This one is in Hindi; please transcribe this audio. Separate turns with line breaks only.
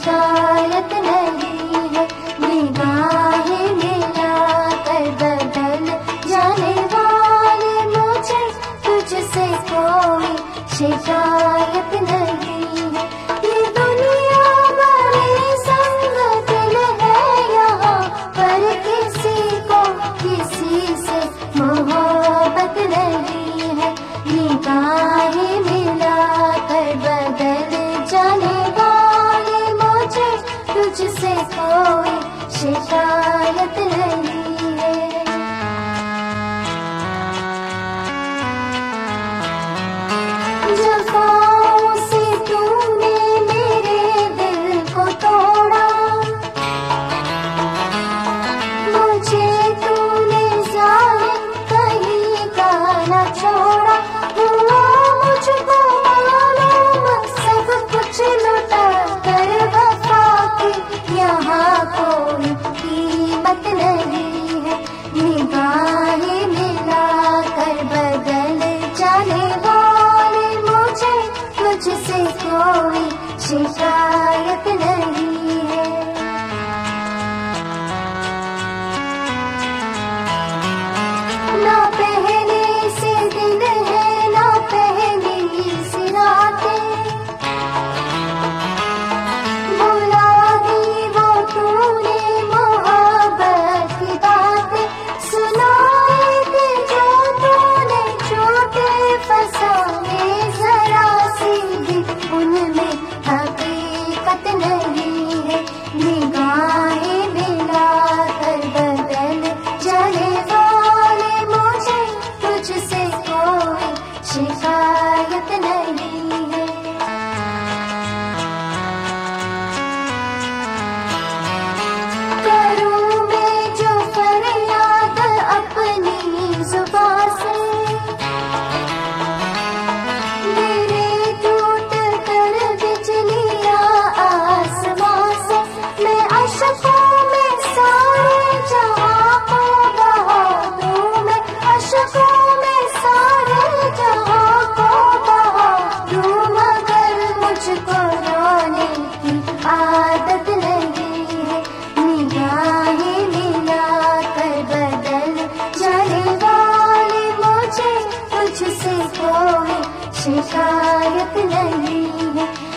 शिकायत नहीं है। निगाहें मिला कर बदल जाने वाले मुझे तुझसे कोई शिकायत नहीं है। ये दुनिया बड़ी संग दिल है यहाँ पर किसी को किसी से मोहब्बत नहीं है। निगाहें मिला कर बदल जाने वाले मुझे तुझसे कोई शिकायत नहीं है। जफ़ाओं से तूने मेरे दिल को तोड़ा, मुझे तूने ज़ालिम कहीं का न छोड़ा। हुआ मुझको मालूम सब कुछ लुटा कर वफ़ा की यहाँ कोई कीमत नहीं है। निगाहें मिला कर बदल जाने वाले मुझे तुझसे कोई शिकायत नहीं है। ना पहले से दिन है ना पहली सी रातें, बुला दी वो तूने मोहब्बत की बातें। सुनाए थे जो तूने छोटे फसाने जरा सी भी उनमें हकीकत नहीं है। निगाहें मिला कर बदल जाने वाले मुझे तुझसे कोई शिकायत नहीं है। करूं मैं जो फरियाद अपनी जुबां से, मेरे टूट कर बिजलियां आसमां से। मैं अशकों में सारे जहां को बहा दूं, मैं अशकों में सारे जहां को बहा दूं, मगर मुझको रोने की आदत नहीं है। निगाहें मिला कर बदल जाने वाले मुझे तुझसे कोई शिकायत नहीं है।